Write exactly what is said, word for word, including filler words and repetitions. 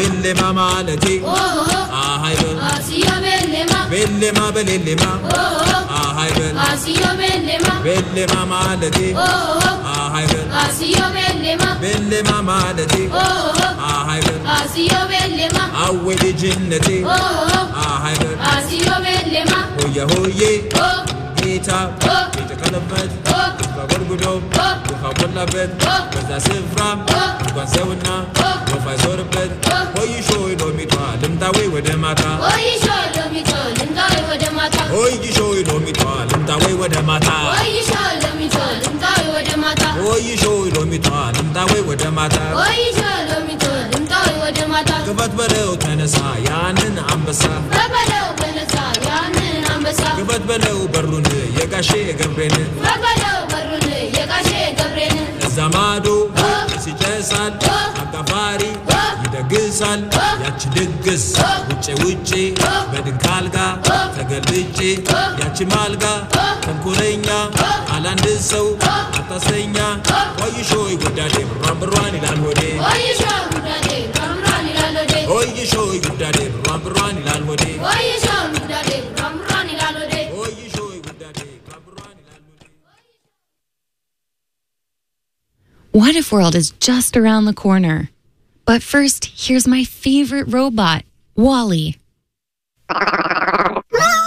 بلما مالتي آهاي بل آسيا بلما بلما بلما آهاي بل آسيا بلما بلما مالتي آهاي بل آسيا بلما بلما مالتي آهاي بل آسيا بلما أول جنتي آهاي بل آسيا بلما هويا هويا جيتا جيتا كلمت بقرقدو وخبرنا بيت بس سفرام وانسونا وفايزور بيت هوي شوي دومي توالم تاوي ودماتا هوي شوي دومي توالم تاوي ودماتا هوي شوي دومي توالم تاوي ودماتا هوي شوي دومي توالم تاوي ودماتا هوي شوي دومي توالم تاوي ودماتا هوي شوي دومي توالم تاوي ودماتا كفت بلو تنسا يانن عمبسا بلو تنسا يانن عمبسا كفت بلو برون يقاشي قبرين بلو برون يقاشي قبرين الزمادو ሲጨሳል አጋፋሪ ይደግሳል ያቺ ድግስ ውጪ ውጪ በድንካልጋ ተገልብጬ ያቺ ማልጋ ተንኮለኛ አላንድ ሰው አታሰኛ ወይሾይ ጉዳዴ ብራን ብራን ይላል ወዴ ወይሾይ ጉዳዴ ብራን ብራን ይላል ወዴ ወይሾይ ጉዳዴ ብራን ብራን ይላል ወዴ ወይሾይ ጉዳዴ ብራን ብራን ይላል ወዴ ወይሾይ ጉዳዴ ብራን ብራን ይላል ወዴ What if world is just around the corner? But first, here's my favorite robot, WALL-E.